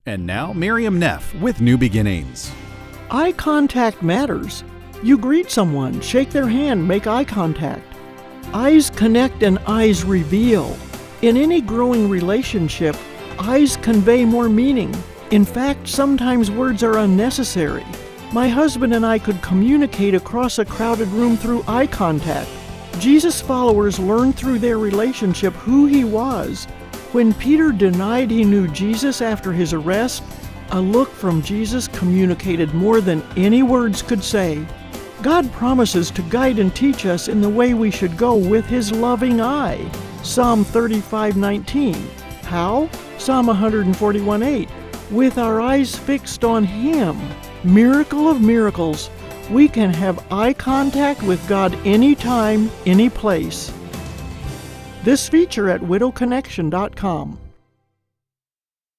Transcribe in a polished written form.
And now, Miriam Neff with New Beginnings. Eye contact matters. You greet someone, shake their hand, make eye contact. Eyes connect and eyes reveal. In any growing relationship, eyes convey more meaning. In fact, sometimes words are unnecessary. My husband and I could communicate across a crowded room through eye contact. Jesus' followers learned through their relationship who he was. When Peter denied he knew Jesus after his arrest, a look from Jesus communicated more than any words could say. God promises to guide and teach us in the way we should go with his loving eye. Psalm 35:19. How? Psalm 141:8. With our eyes fixed on him. Miracle of miracles. We can have eye contact with God anytime, any place. This feature at widowconnection.com.